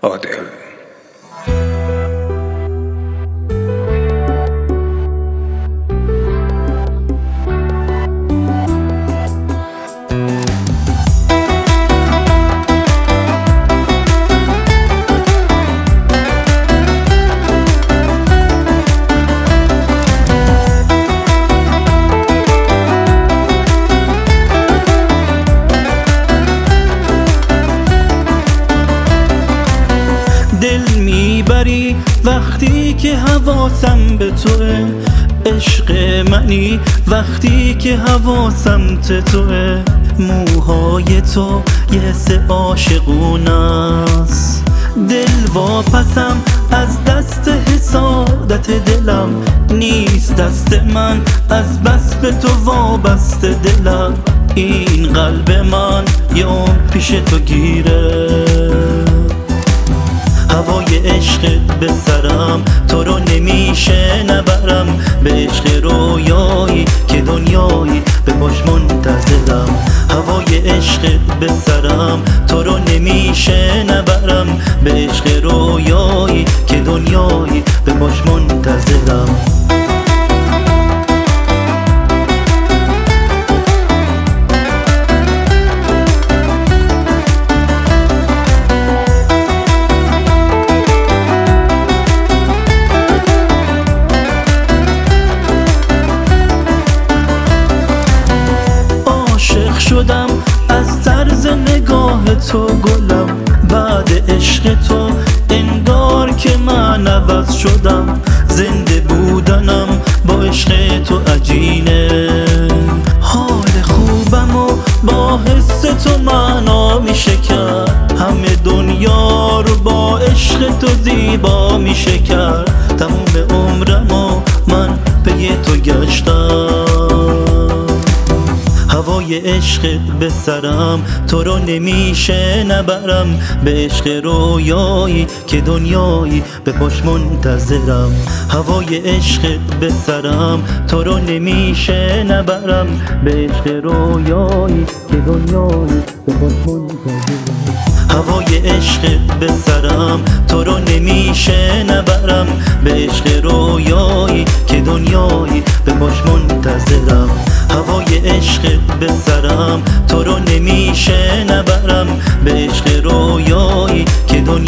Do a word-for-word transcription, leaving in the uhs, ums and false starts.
عادل. دل میبری وقتی که حواسم به توه، عشق منی وقتی که حواسم به توه. موهای تو یه حس عاشقونست، دل واپسم از دست حسادت دلم نیست. دست من از بس به تو وابسته دلم، این قلب من یه عمر پیش تو گیره. هوای عشقت به سرم، تو رو نمیشه نبرم. به عشق رویایی که دنیایی به باش منتظرم. هوای عشقت به سرم، تو رو نمیشه نبرم. به عشق رویایی که دنیایی به باش منتظرم. شدم از طرز نگاه تو گلم، بعد عشق تو انگار که من عوض شدم. زنده بودنم با عشق تو عجینه، حال خوبم و با حس تو معنا میشه کرد. همه دنیا رو با عشق تو زیبا میشه کرد. تموم عمرم و من پی تو گشتم. هوای عشقت به سرم، تو رو نمیشه نبرم. به عشق رویایی که دنیایی به پاش منتظرم. هوای عشقت به سرم، تو رو نمیشه نبرم. به عشق رویایی که دنیایی به پاش منتظرم. هوای عشقت به سرم، تو رو نمیشه نبرم. به عشق رویایی که دنیایی به پاش منتظرم. هوای عشقت به سرم، تو رو نمیشه نبرم. به عشق رویایی که دنیایی